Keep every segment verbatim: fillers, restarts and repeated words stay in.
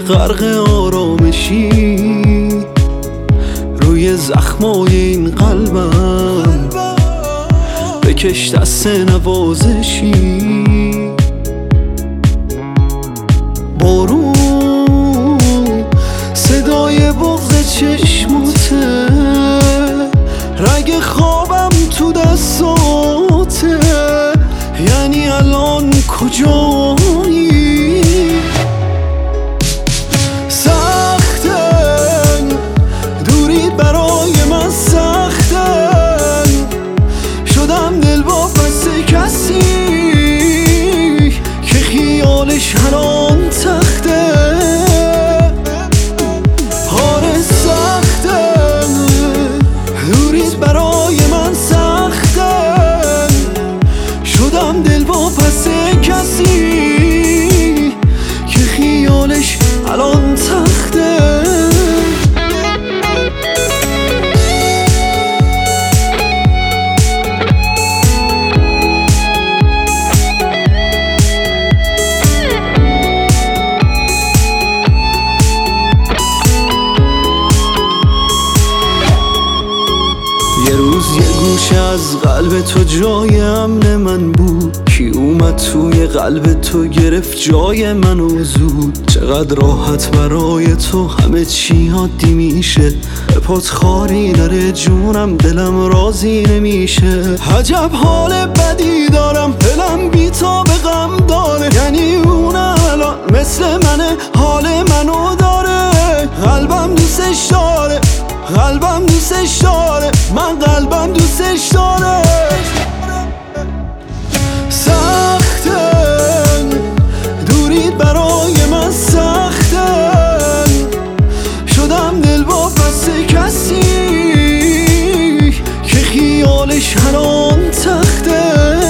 غرق آرامشی روی زخمای این قلبم، بکش دست نوازشی. بارون صدای بغض چشماته، رگ خوابم تو دستاته، یعنی الان کجایی؟ سختن دوری برای من، سختن شدم دل با پس کسی که خیالش الان تخته. آره سختن دوریت برای من، سختن شدم دل با پس کسی که خیالش الان تخته. یه روز یه گوشه از قلب تو جای امن من بود، کی اومد توی قلب تو گرفت جای منو زود. چقدر راحت برای تو همه چی عادی میشه، به پات خاری نره جونم، دلم راضی نمیشه. عجب حال بدی دارم، دلم بی تا به غم داره، یعنی اون الان مثل منه، حال منو داره. قلبم دوستش داره، قلبم دوستش داره، من قلبم دوستش داره. سختن دوریت برای من، سختن شدم دل با پس کسی که خیالش الان تخته.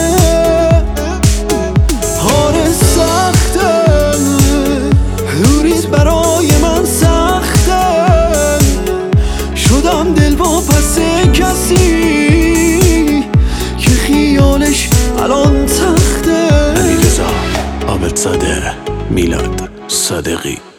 آره سختن دوریت برای من، سختن شدم دل با پس کسی که خیالش الان تخته. علیرضا عابدزاده، میلاد صادقی.